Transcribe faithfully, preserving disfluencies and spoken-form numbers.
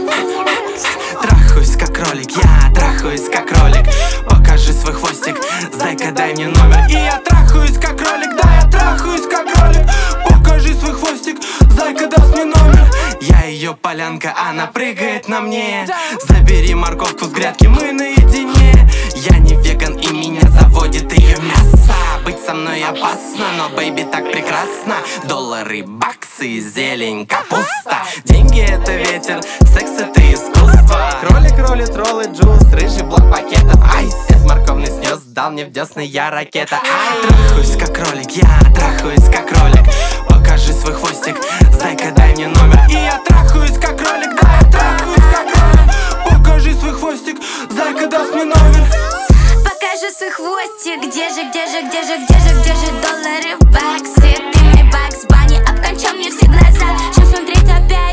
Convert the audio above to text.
Трахаюсь как кролик, я трахаюсь как кролик. Покажи свой хвостик, зайка, дай мне номер. И я трахаюсь как кролик, да, я трахаюсь как кролик. Покажи свой хвостик, зайка, даст мне номер. Я ее полянка, она прыгает на мне. Забери морковку с грядки, мы наедине. Я не веган и меня заводит ее мясо. Быть со мной опасно, но бэйби так прекрасно. Доллары, баксы, зелень, капуста. Деньги это ветер, секс это искусство. Кролик ролит, роллы, джуз, рыжий блок пакетов. Айс, это морковный снес, дал мне в десны я ракета. Ай, трахаюсь как кролик, я трахаюсь как кролик. Покажи свой хвостик, зайка, дай мне номер. И я трахаюсь как кролик, да, я трахаюсь как кролик. Покажи свой хвостик, зайка, даст мне номер. Покажи свой хвостик, где же, где же, где же, где же, где же доллары, баксы? Ты мне Бакс Банни, обкончал мне все глаза. Что смотреть опять?